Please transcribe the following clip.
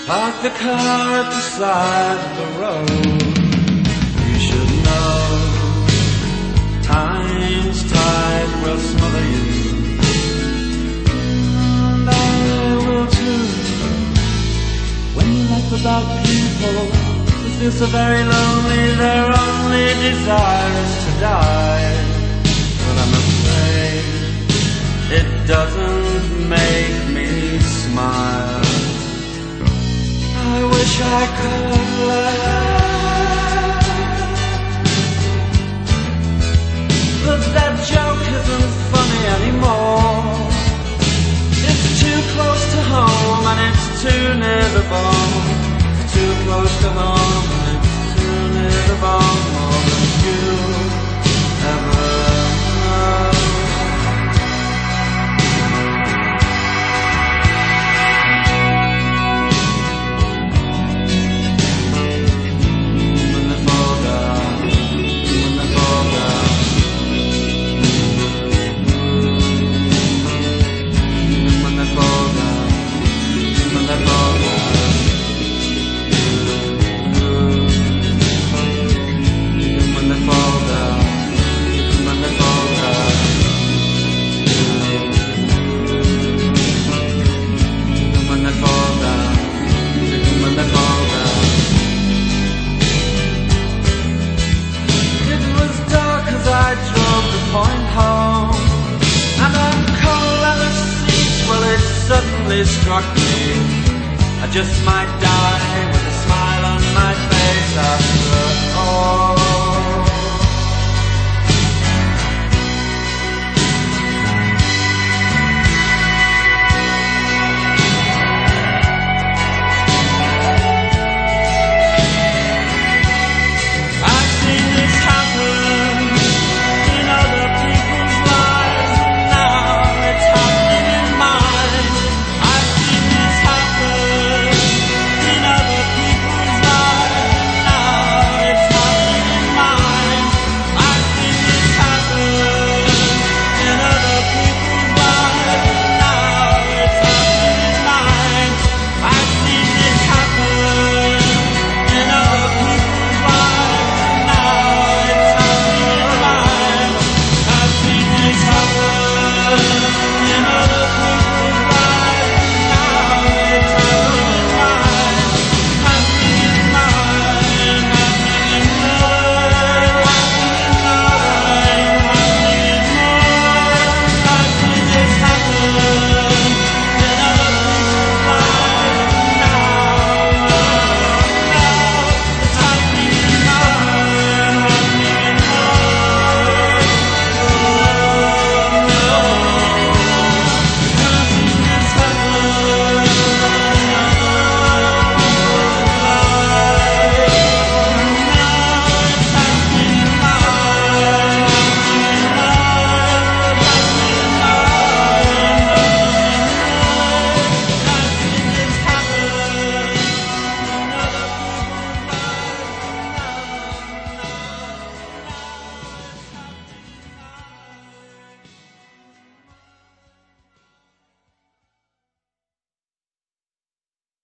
Park the car at the side of the road. You should know time's tide will smother you, and I will too. When you laugh about people who feel so very lonely, their only desire is to die. But I'm afraid it doesn't make me smile. I wish I could laugh, but that joke isn't funny anymore. It's too close to home and it's too near the bone. It's too close to home and it's too near the bone. More than you ever know. Struck me, I just might die with a smile on my face.